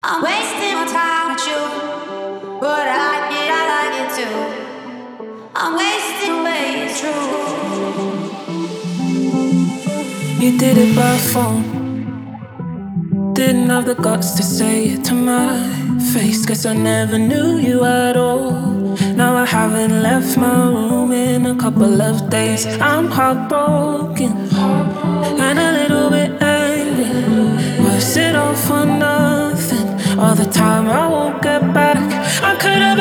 I'm wasting my time with you, but I like it too. I'm wasting away, it's true. You did it by phone, didn't have the guts to say it to my face. Guess I never knew you at all. Now I haven't left my room in a couple of days. I'm heartbroken and a little bit angry. Was it all for nothing? All the time I won't get back. I could've